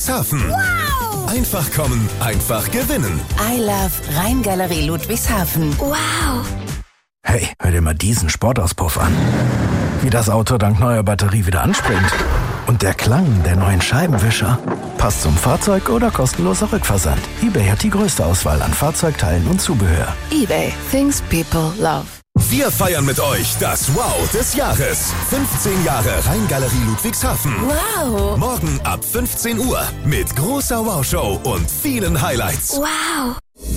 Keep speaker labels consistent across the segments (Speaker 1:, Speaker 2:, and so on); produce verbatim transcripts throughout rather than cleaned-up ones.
Speaker 1: Ludwigshafen.
Speaker 2: Wow!
Speaker 1: Einfach kommen, einfach gewinnen.
Speaker 2: I love Rheingalerie Ludwigshafen. Wow!
Speaker 3: Hey, hör dir mal diesen Sportauspuff an. Wie das Auto dank neuer Batterie wieder anspringt. Und der Klang der neuen Scheibenwischer. Passt zum Fahrzeug oder kostenloser Rückversand. eBay hat die größte Auswahl an Fahrzeugteilen und Zubehör.
Speaker 2: eBay, things people love.
Speaker 1: Wir feiern mit euch das Wow des Jahres. fünfzehn Jahre Rheingalerie Ludwigshafen.
Speaker 2: Wow!
Speaker 1: Morgen ab fünfzehn Uhr mit großer Wow-Show und vielen Highlights.
Speaker 2: Wow!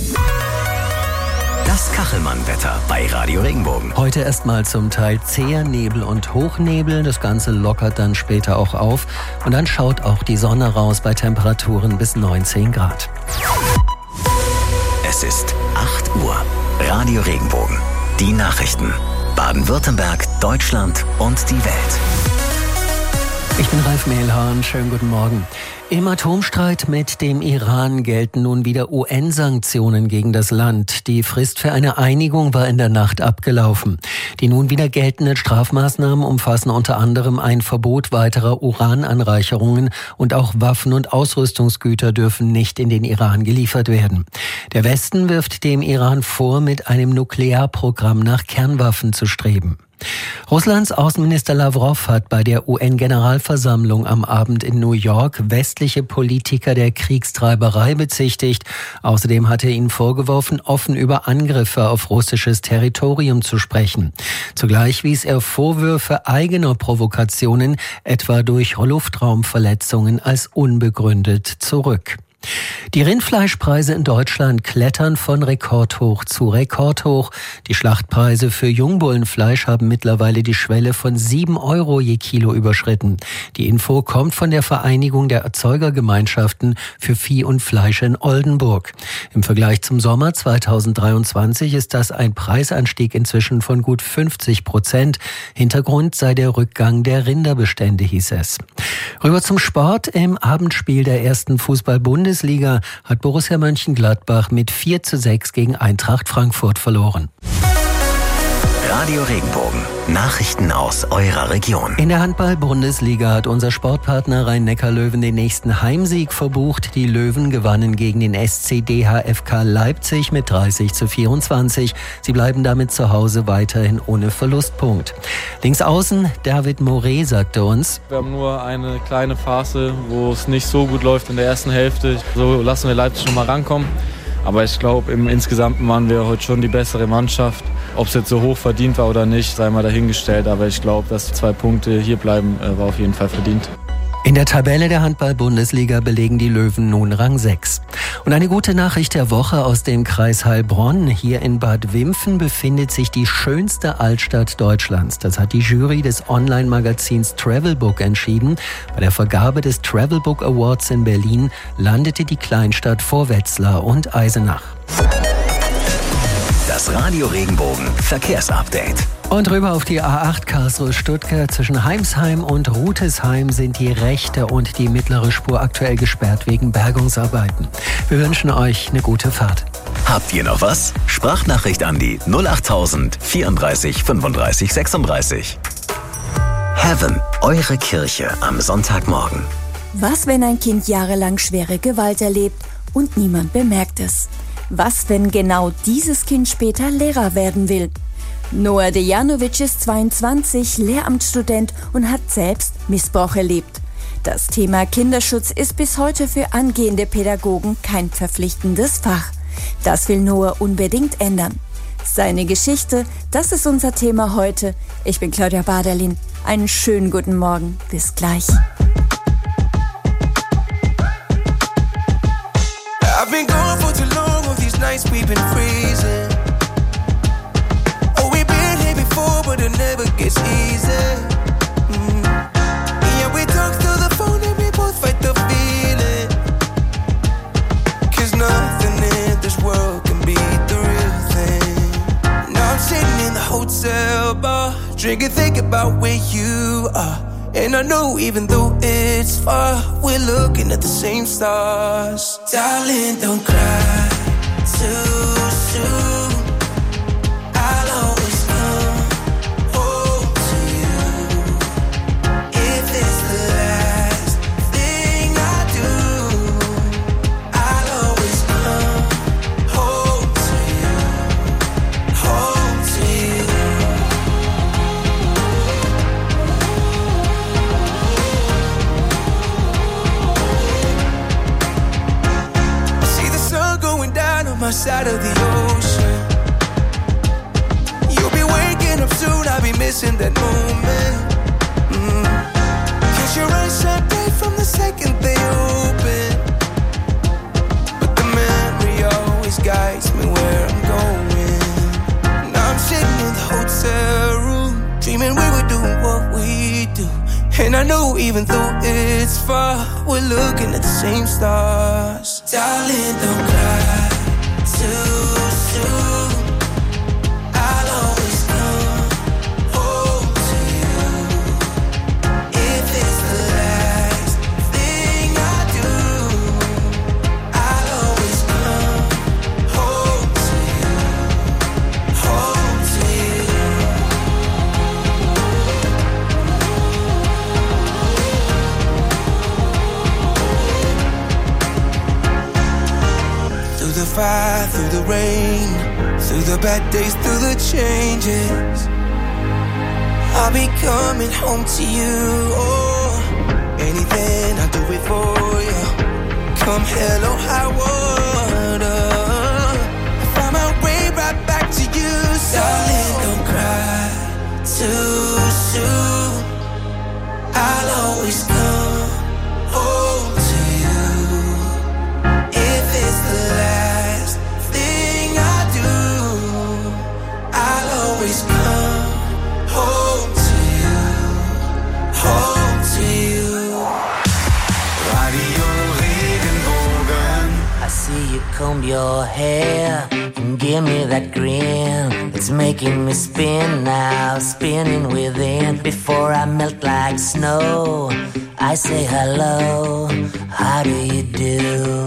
Speaker 4: Das Kachelmann-Wetter bei Radio Regenbogen.
Speaker 5: Heute erstmal zum Teil zäher Nebel und Hochnebel. Das Ganze lockert dann später auch auf. Und dann schaut auch die Sonne raus bei Temperaturen bis neunzehn Grad.
Speaker 4: Es ist acht Uhr. Radio Regenbogen. Die Nachrichten. Baden-Württemberg, Deutschland und die Welt.
Speaker 5: Ich bin Ralf Mehlhahn. Schönen guten Morgen. Im Atomstreit mit dem Iran gelten nun wieder U N-Sanktionen gegen das Land. Die Frist für eine Einigung war in der Nacht abgelaufen. Die nun wieder geltenden Strafmaßnahmen umfassen unter anderem ein Verbot weiterer Urananreicherungen und auch Waffen- und Ausrüstungsgüter dürfen nicht in den Iran geliefert werden. Der Westen wirft dem Iran vor, mit einem Nuklearprogramm nach Kernwaffen zu streben. Russlands Außenminister Lavrov hat bei der U N-Generalversammlung am Abend in New York westliche Politiker der Kriegstreiberei bezichtigt. Außerdem hat er ihnen vorgeworfen, offen über Angriffe auf russisches Territorium zu sprechen. Zugleich wies er Vorwürfe eigener Provokationen, etwa durch Luftraumverletzungen, als unbegründet zurück. Die Rindfleischpreise in Deutschland klettern von Rekordhoch zu Rekordhoch. Die Schlachtpreise für Jungbullenfleisch haben mittlerweile die Schwelle von sieben Euro je Kilo überschritten. Die Info kommt von der Vereinigung der Erzeugergemeinschaften für Vieh und Fleisch in Oldenburg. Im Vergleich zum Sommer zweitausenddreiundzwanzig ist das ein Preisanstieg inzwischen von gut fünfzig Prozent. Hintergrund sei der Rückgang der Rinderbestände, hieß es. Rüber zum Sport. Im Abendspiel der ersten Fußball-Bundesliga hat Borussia Mönchengladbach mit vier zu sechs gegen Eintracht Frankfurt verloren.
Speaker 4: Radio Regenbogen. Nachrichten aus eurer Region.
Speaker 5: In der Handball-Bundesliga hat unser Sportpartner Rhein-Neckar-Löwen den nächsten Heimsieg verbucht. Die Löwen gewannen gegen den S C D H F K Leipzig mit dreißig zu vierundzwanzig. Sie bleiben damit zu Hause weiterhin ohne Verlustpunkt. Links außen David Moret sagte uns:
Speaker 6: Wir haben nur eine kleine Phase, wo es nicht so gut läuft in der ersten Hälfte. So lassen wir Leipzig noch mal rankommen. Aber ich glaube, im Insgesamten waren wir heute schon die bessere Mannschaft. Ob es jetzt so hoch verdient war oder nicht, sei mal dahingestellt. Aber ich glaube, dass zwei Punkte hier bleiben, war auf jeden Fall verdient.
Speaker 5: In der Tabelle der Handball-Bundesliga belegen die Löwen nun Rang sechs. Und eine gute Nachricht der Woche aus dem Kreis Heilbronn. Hier in Bad Wimpfen befindet sich die schönste Altstadt Deutschlands. Das hat die Jury des Online-Magazins Travelbook entschieden. Bei der Vergabe des Travelbook Awards in Berlin landete die Kleinstadt vor Wetzlar und Eisenach.
Speaker 4: Das Radio Regenbogen Verkehrsupdate.
Speaker 5: Und rüber auf die A acht Karlsruhe-Stuttgart. Zwischen Heimsheim und Rutesheim sind die rechte und die mittlere Spur aktuell gesperrt wegen Bergungsarbeiten. Wir wünschen euch eine gute Fahrt.
Speaker 4: Habt ihr noch was? Sprachnachricht an die null acht tausend vierunddreißig fünfunddreißig sechsunddreißig. Heaven, eure Kirche am Sonntagmorgen.
Speaker 7: Was, wenn ein Kind jahrelang schwere Gewalt erlebt und niemand bemerkt es? Was, wenn genau dieses Kind später Lehrer werden will? Noah Dejanovic ist zweiundzwanzig, Lehramtsstudent und hat selbst Missbrauch erlebt. Das Thema Kinderschutz ist bis heute für angehende Pädagogen kein verpflichtendes Fach. Das will Noah unbedingt ändern. Seine Geschichte, das ist unser Thema heute. Ich bin Claudia Baderlin. Einen schönen guten Morgen. Bis gleich.
Speaker 8: I've been gone for too long, all these nights we've been freezing. Oh, we've been here before, but it never gets easy. Mm. Yeah, we talk through the phone and we both fight the feeling. Cause nothing in this world can beat the real thing. Now I'm sitting in the hotel bar, drinking, thinking about where you are. And I know even though it's far, we're looking at the same stars. Darling, don't cry too soon. I'll always come home to you. If it's the last thing I do, my side of the ocean. You'll be waking up soon, I'll be missing that moment. mm. Cause your eyes shine bright from the second they open, but the memory always guides me where I'm going. Now I'm sitting in the hotel room, dreaming we were doing what we do. And I know even though it's far, we're looking at the same stars. Darling, don't cry too soon. I'll always come home to you. If it's the last thing I do, I'll always come home to you. Home to you. Through the fire, through the rain, through the bad days, through the changes, I'll be coming home to you. Oh, anything I'll do it for you. Come hell or high water, I find my way right back to you. So darling, don't cry too soon. I'll always come home to you. If it's the last thing I do, I'll always come home to you. Home to you. Radio Regenbogen.
Speaker 9: I see you comb your hair and give me that grin. It's making me spin now, spinning within. Before I melt like snow, I say hello, how do you do?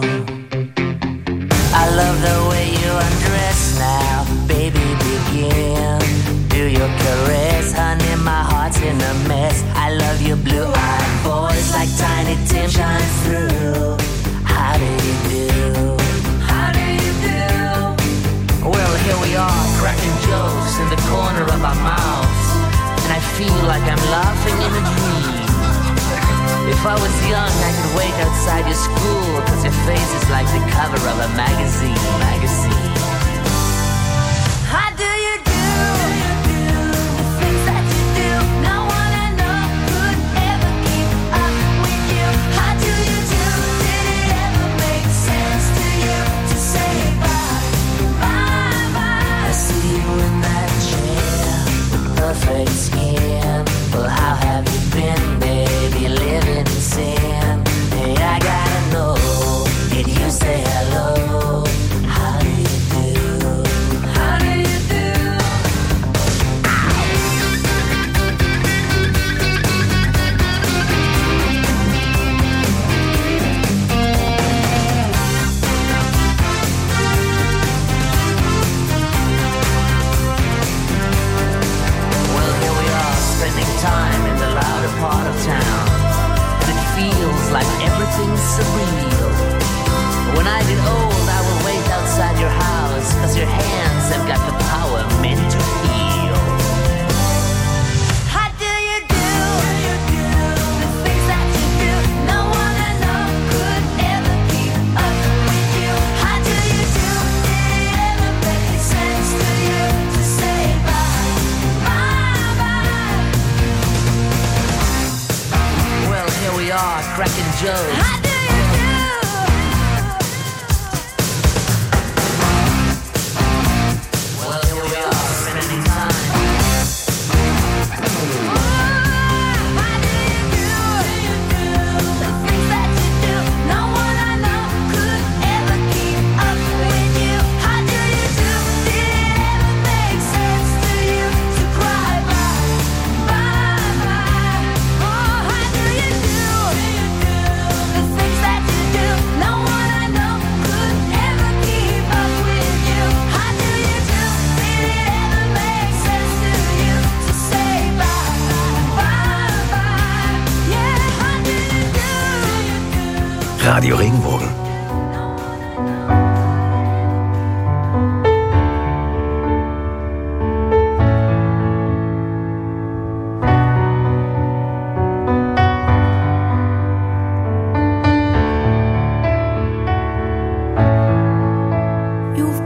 Speaker 9: I love the way you undress now, baby, begin. Do your caress, honey, my heart's in a mess. I love your blue-eyed voice like Tiny Tim shines through. How do you do? How do you do? Well, here we are, cracking jokes in the corner of our mouths, and I feel like I'm laughing in a dream. If I was young, I could wait outside your school, cause your face is like the cover of a magazine, magazine. How do you do? The things that you do, no one I know could ever keep up with you. How do you do? Did it ever make sense to you to say bye, bye, bye? I see you in that chair, perfect skin. Well, how have you been, baby, living in sin? Hey, I gotta know, did you say hello? How do you do? How do you do? Well, here we are, spending time in the louder part of town, and it feels like everything's surreal. When I get old, I will wait outside your house, cause your hands have got the power meant to heal. How do you do? The things that you do, no one I know could ever keep up with you. How do you do? Did it ever make sense to you to say bye, bye, bye? Well, here we are, cracking jokes. How do you do? Well, here we are, spending time. How do you do? The things that you do, no one I know could ever keep up with you. How do you do? Did it ever make sense to you to cry bye, bye, bye? Oh, how do you do? The things that you do, no one I know could ever keep up with you. How do you do? Did it ever make sense to you to say bye, bye, bye? Yeah, how do you do?
Speaker 4: Radio Regenbogen.
Speaker 7: You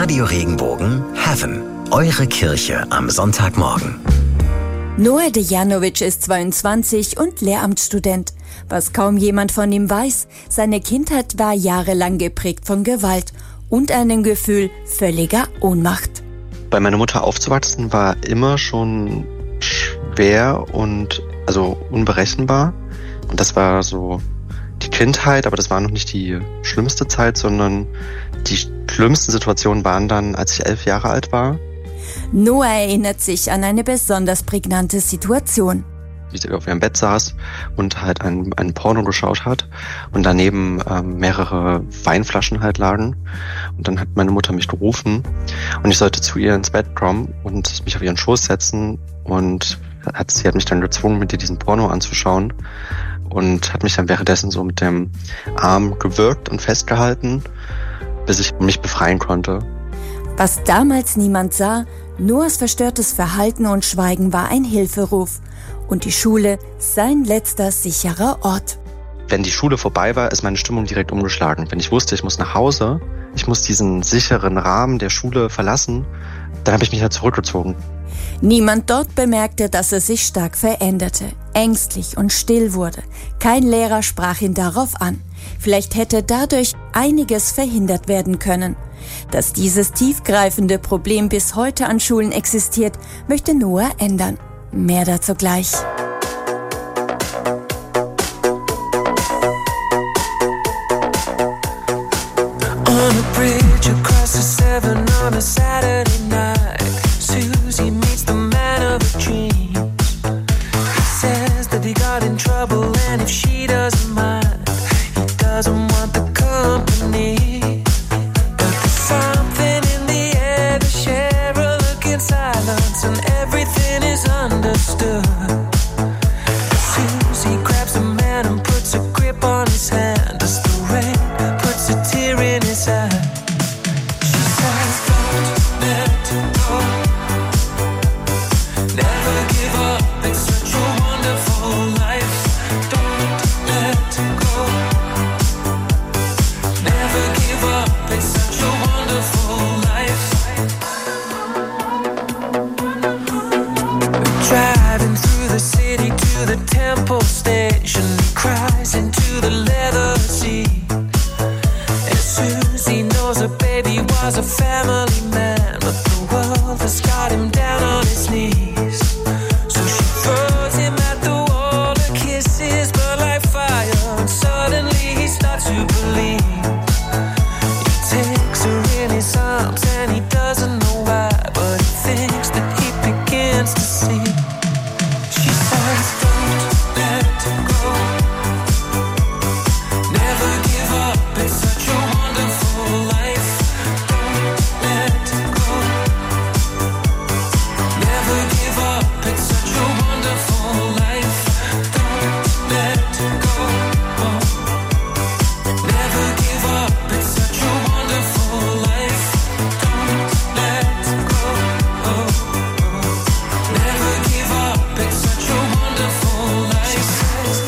Speaker 4: Radio Regenbogen Heaven, eure Kirche am Sonntagmorgen.
Speaker 7: Noah Dejanovic ist zweiundzwanzig und Lehramtsstudent. Was kaum jemand von ihm weiß, seine Kindheit war jahrelang geprägt von Gewalt und einem Gefühl völliger Ohnmacht.
Speaker 10: Bei meiner Mutter aufzuwachsen war immer schon schwer und also unberechenbar. Und das war so die Kindheit, aber das war noch nicht die schlimmste Zeit, sondern die schlimmsten Situationen waren dann, als ich elf Jahre alt war.
Speaker 7: Noah erinnert sich an eine besonders prägnante Situation.
Speaker 10: Wie sie auf ihrem Bett saß und halt ein, ein Porno geschaut hat und daneben ähm, mehrere Weinflaschen halt lagen. Und dann hat meine Mutter mich gerufen und ich sollte zu ihr ins Bett kommen und mich auf ihren Schoß setzen. Und hat, sie hat mich dann gezwungen, mit ihr diesen Porno anzuschauen und hat mich dann währenddessen so mit dem Arm gewürgt und festgehalten, bis ich mich befreien konnte.
Speaker 7: Was damals niemand sah, Noahs verstörtes Verhalten und Schweigen war ein Hilferuf. Und die Schule sein letzter sicherer Ort.
Speaker 10: Wenn die Schule vorbei war, ist meine Stimmung direkt umgeschlagen. Wenn ich wusste, ich muss nach Hause, ich muss diesen sicheren Rahmen der Schule verlassen, dann habe ich mich halt zurückgezogen.
Speaker 7: Niemand dort bemerkte, dass er sich stark veränderte, ängstlich und still wurde. Kein Lehrer sprach ihn darauf an. Vielleicht hätte dadurch einiges verhindert werden können. Dass dieses tiefgreifende Problem bis heute an Schulen existiert, möchte Noah ändern. Mehr dazu gleich.
Speaker 8: On a bridge across the Severn on a Saturday night, Susie meets the man of her dreams. He says that he got in trouble and if she doesn't mind, he doesn't want the company. But there's something in the air, they share a look in silence and everything is understood. Susie grabs the man and puts a grip on his hand as the rain puts a tear in his eye. She says, don't let go, never give up, it's such a wonderful life. Don't let go, never give up, it's such a wonderful life. Driving through the city to the Temple Station, he cries into the leather seat. And Susie knows her baby was a family man, but the world has got him down on his knees. So she throws him at the wall, her kisses burn like fire, and suddenly he starts to believe. He takes her in his arms and he doesn't know why, but he thinks that he begins to see. She says, don't let go, never give up, it's such a wonderful life. Don't let go, never give up, it's such a wonderful life. Don't let go, never give up, it's such a wonderful life. Don't let go, never give up, it's such a wonderful life. She says,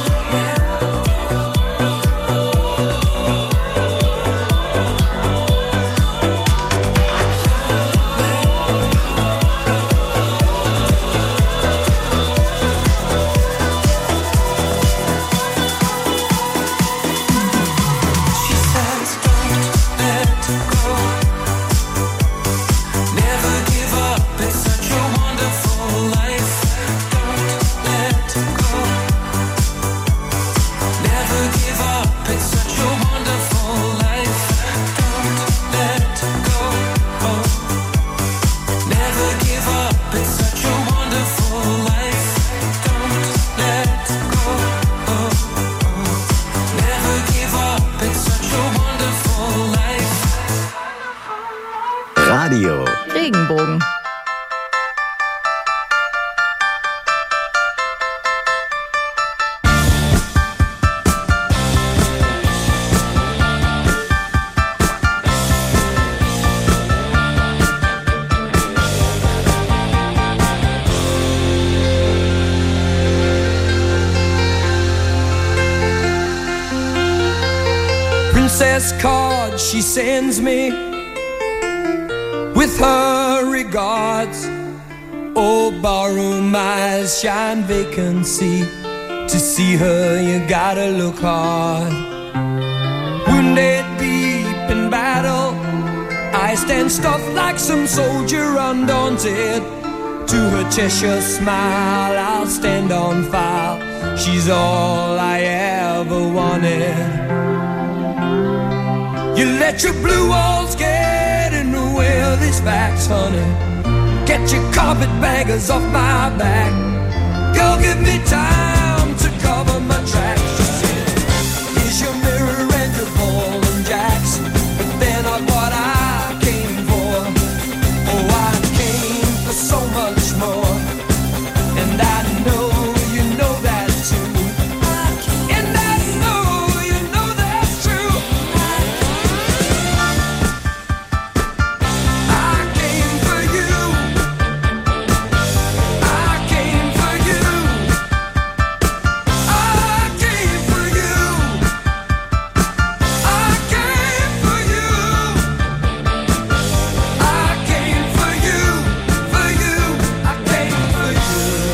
Speaker 8: she says, don't let go, never give up, it's such a wonderful life. Don't let go, never give up, it's such a wonderful life. Don't let go, never give up, it's such a wonderful life. Don't let go, never give up, it's such a wonderful life.
Speaker 4: Radio
Speaker 2: Regenbogen.
Speaker 8: Princess card she sends me, with her regards. Oh, ballroom eyes shine vacancy. To see her you gotta look hard. Wounded deep in battle, I stand stuffed like some soldier undaunted. To her Cheshire smile I'll stand on file. She's all I ever wanted. You let your blue walls get in the way of these facts, honey. Get your carpetbaggers off my back. Girl, give me time to cover my tracks. Just say, here's your mirror and your ball and jacks. But they're not what I came for. Oh, I came for so much more. And I know you know that too. And I know you know that's true. I came for you. I came for you. I came for you. I came for you. I came for you. For you. I came for you.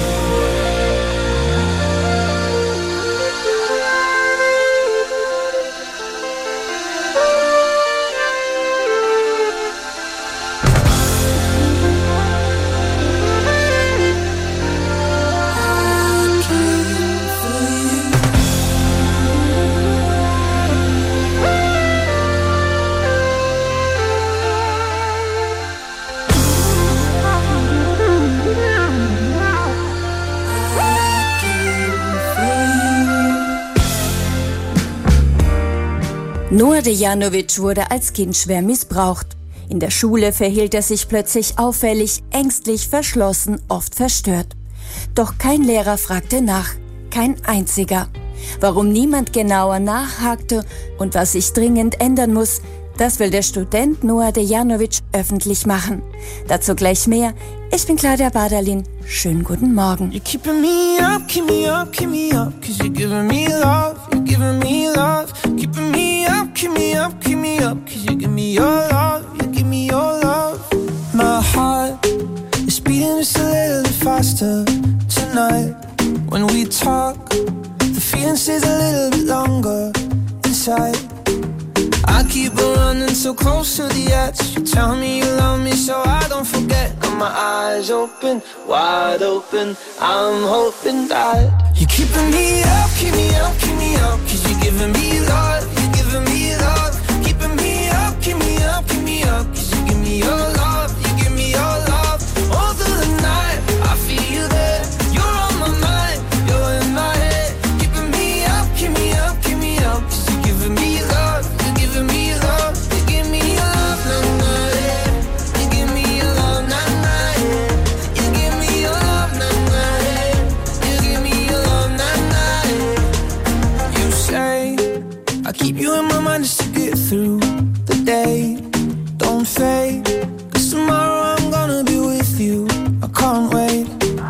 Speaker 7: Noah Dejanovic wurde als Kind schwer missbraucht. In der Schule verhielt er sich plötzlich auffällig, ängstlich, verschlossen, oft verstört. Doch kein Lehrer fragte nach, kein einziger. Warum niemand genauer nachhakte und was sich dringend ändern muss, das will der Student Noah Dejanovic öffentlich machen. Dazu gleich mehr. Ich bin Claudia Baderlin. Schönen guten Morgen.
Speaker 8: You're keeping me up, keep me up, keep me up. Cause you're giving me love, you're giving me love. Keeping me up, keep me up, keep me up. Cause you give me your love, you give me your love. My heart is beating just a little bit faster tonight. When we talk, the feeling stays a little bit longer inside. I keep on running so close to the edge. You tell me you love me so I don't forget. Got my eyes open, wide open. I'm hoping that you're keeping me up, keep me up, keep me up. Cause you're giving me love, you're giving me love. Keeping me up, keep me up, keep me up. Cause you give me your love, you give me your love. All through the night, I feel you there. You're on my mind, you're in my head. Keeping me up, keep me up, keep me up. Cause you're giving me love, you're giving me love. You give me your love, nah, nah, yeah. You give me your love, nah, nah, yeah. You give me your love, nah, nah, yeah. You give me your love, nah, nah, yeah. You say I keep you in my mind just to get through the day. Don't fade, cause tomorrow I'm gonna be with you. I can't wait.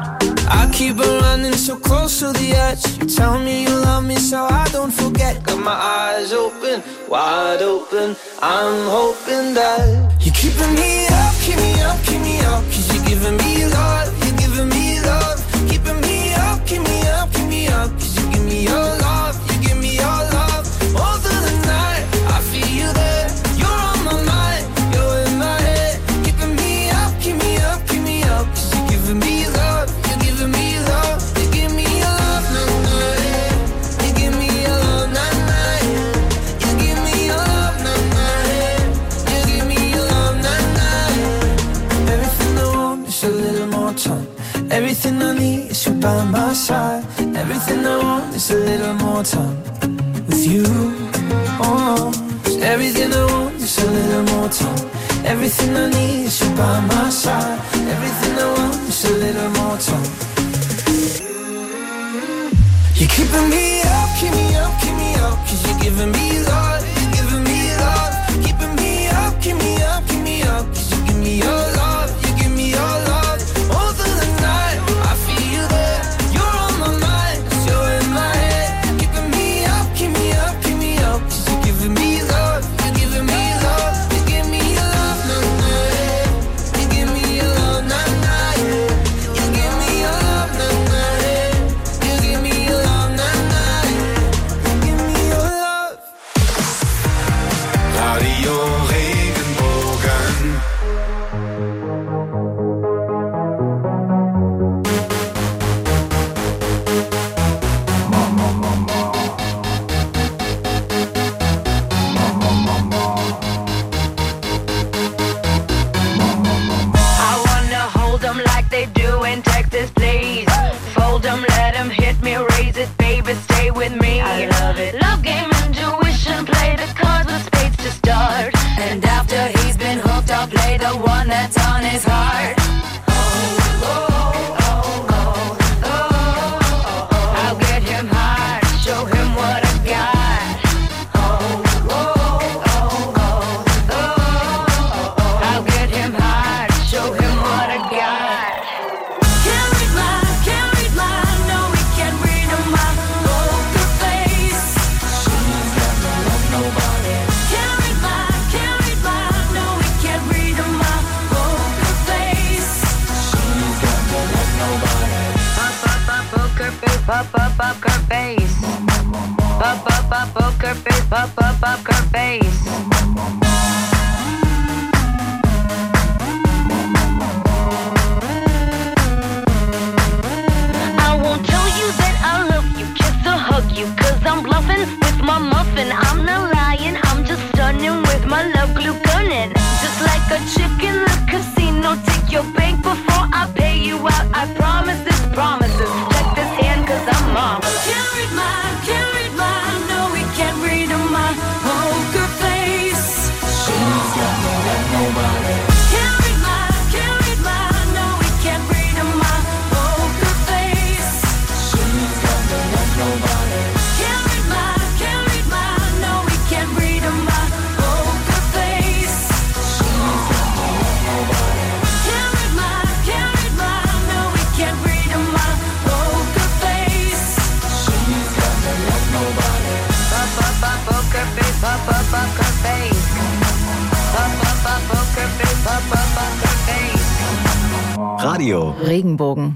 Speaker 8: I keep on running so close to the edge. You tell me you love me so I don't forget. Got my eyes open, wide open. I'm hoping that you're keeping me up, keep me up, keep me up. Cause you're giving me love, you're giving me love. Keeping me up, keep me up, keep me up. Cause you give me your love, you give me your love. All through the night, I feel you there. You're on my mind, you're in my head. Keeping me up, keep me up, keep me up. Cause you're giving me love, you're giving me love. You give me your love, nah, nah, yeah. You give me your love, nah, nah, yeah. You give me your love, nah, nah, yeah. You give me your love, nah, nah, yeah. Everything I want is a little more time. Everything I need is you by my side. Everything I want is a little more time with you. Oh, 'cause everything I want is a little more time. Everything I need is you by my side. Everything I want is a little more time. You're keeping me up, keep me up, keep me up. Cause you're giving me love, you're giving me love. Keeping me up, keep me up, keep me up. Cause you give me your love, you give me your love. All through the night, I feel you there. You're on my mind, cause you're in my head. Keeping me up, keep me up, keep me up. Cause you're giving me love, you're giving me love. You give me your love, nah, nah, yeah.
Speaker 11: Radio Regenbogen.
Speaker 12: Stay with me. I love it. Love game, intuition, play the cards with spades to start. And after he's been hooked, I'll play the one that's on his heart. Oh, oh, oh, oh, oh, oh, oh. I'll get him high, show him what I got. Oh, oh, oh, oh, oh, oh, oh. I'll get him high, show him what I got. Can't read my, can't read my, no, we can't read my. Pop up up her face. Pop up up poker face. Pop up up her face. I won't tell you that I love you, kiss or hug you, cause I'm bluffing with my muffin. I'm not lying, I'm just stunning with my love glue gunning. Just like a chick in the casino, take your bank before I pay you out. I promise this promises. Check this hand cause I'm marvelous. Can't read my, can't read my, no we can't read my poker face. She's got no like nobody. Can't read my, can't read my, no we can't read my poker face. She's got no like nobody. Can't read my, can't read my, no we can't read my poker face. She's got no like nobody. Can't read my, can't read my, no we can't read my poker face. She's got no like nobody. Pop up up poker face, pop up up her face. Pop up up poker face, pop up up her face.
Speaker 4: Radio
Speaker 13: Regenbogen.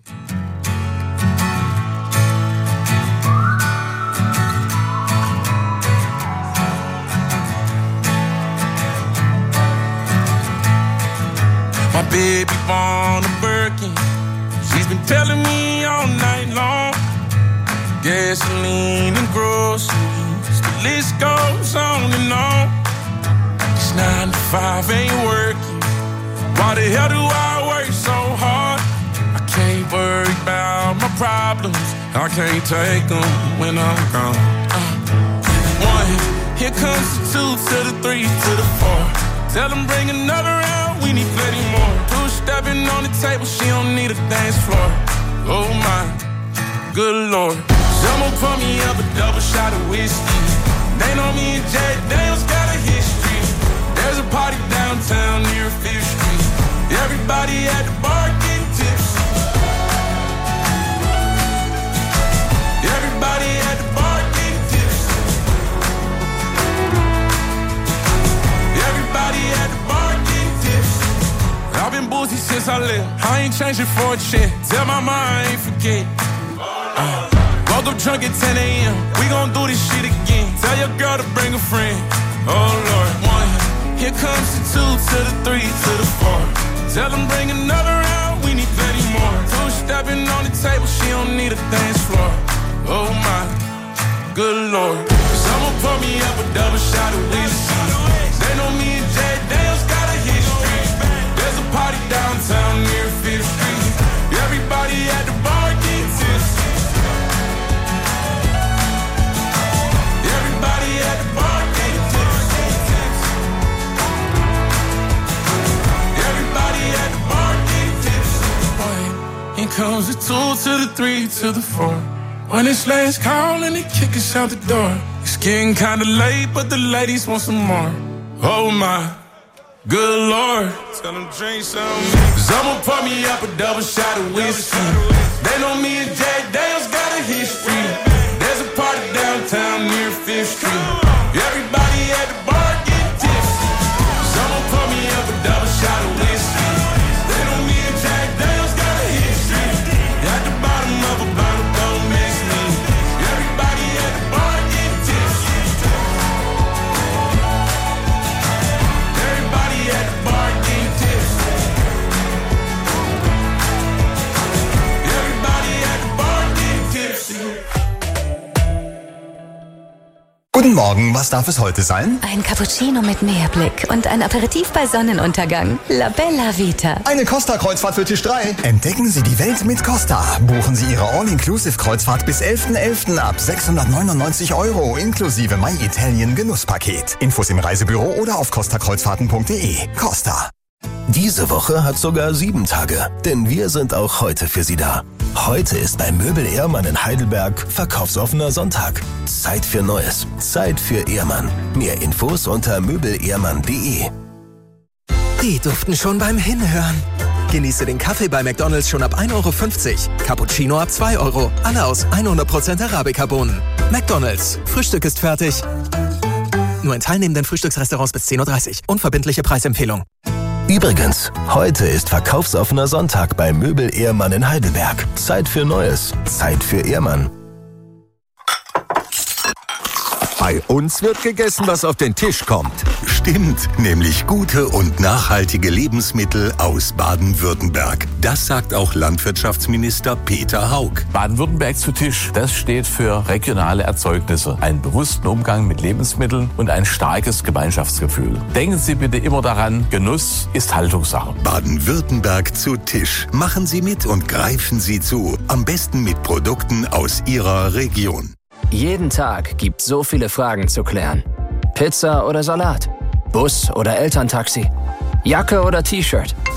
Speaker 14: My baby born a Birkin. She's been telling me all night long. Gasoline and groceries, the list goes on and on. This nine to five ain't working. Why the hell do I work so hard? I can't worry about my problems. I can't take them when I'm gone. Uh, one, here comes the two to the three to the four. Tell them bring another round, we need plenty more. Two stepping on the table, she don't need a dance floor. Oh my, good lord. Someone pour me up a double shot of whiskey. They know me and Jay Daniels got a history. There's a party downtown near Fifth Street. Everybody at the bar getting tipsy. Everybody at the bar getting tipsy. Everybody at the bar getting tipsy. I've been boozy since I left. I ain't changing for a check. Tell my mom I ain't forget. Uh, woke up drunk at ten a.m. We gon' do this shit again. Tell your girl to bring a friend. Oh Lord, one. Here comes the two to the three to the four. Tell them bring another round, we need plenty more. Two stepping on the table, she don't need a dance floor. Oh my, good lord. Someone pour me up a double shot of whiskey. They know me and Jay Daniels got a history. There's a party downtown near Fifth Street. Everybody at the bar getting tipsy. Everybody at the bar getting tipsy. Everybody at the bar getting tipsy. Here comes the two to the three to the four. When it's last call and they kick us out the door. It's getting kinda late, but the ladies want some more. Oh my, good lord. Tell them drink some. Someone pour me up a double shot of whiskey. They know me and Jay Daniels got a history. There's a party downtown near Fifth Street. Everybody at the bar getting tipsy. Someone pour me up a double shot of whiskey. They know me and Jay Daniels got a history. At the bottom of a bottle, don't miss me. Everybody at the bar getting tipsy.
Speaker 13: Guten Morgen, was darf es heute sein?
Speaker 2: Ein Cappuccino mit Meerblick und ein Aperitif bei Sonnenuntergang. La Bella Vita.
Speaker 13: Eine Costa-Kreuzfahrt für Tisch drei. Entdecken Sie die Welt mit Costa. Buchen Sie Ihre All-Inclusive-Kreuzfahrt bis elften elften ab sechshundertneunundneunzig Euro inklusive My Italien Genusspaket. Infos im Reisebüro oder auf costa kreuzfahrten punkt de. Costa.
Speaker 1: Diese Woche hat sogar sieben Tage, denn wir sind auch heute für Sie da. Heute ist bei Möbel Ehrmann in Heidelberg verkaufsoffener Sonntag. Zeit für Neues, Zeit für Ehrmann. Mehr Infos unter möbel ehrmann punkt de.
Speaker 15: Die duften schon beim Hinhören. Genieße den Kaffee bei McDonald's schon ab ein Euro fünfzig. Cappuccino ab zwei Euro. Alle aus hundert Prozent Arabica-Bohnen. McDonald's. Frühstück ist fertig. Nur in teilnehmenden Frühstücksrestaurants bis zehn Uhr dreißig. Unverbindliche Preisempfehlung.
Speaker 1: Übrigens, heute ist verkaufsoffener Sonntag bei Möbel Ehrmann in Heidelberg. Zeit für Neues, Zeit für Ehrmann.
Speaker 16: Bei uns wird gegessen, was auf den Tisch kommt. Stimmt, nämlich gute und nachhaltige Lebensmittel aus Baden-Württemberg. Das sagt auch Landwirtschaftsminister Peter Haug.
Speaker 17: Baden-Württemberg zu Tisch, das steht für regionale Erzeugnisse, einen bewussten Umgang mit Lebensmitteln und ein starkes Gemeinschaftsgefühl. Denken Sie bitte immer daran, Genuss ist Haltungssache.
Speaker 16: Baden-Württemberg zu Tisch. Machen Sie mit und greifen Sie zu. Am besten mit Produkten aus Ihrer Region.
Speaker 18: Jeden Tag gibt so viele Fragen zu klären. Pizza oder Salat? Bus oder Elterntaxi? Jacke oder T-Shirt?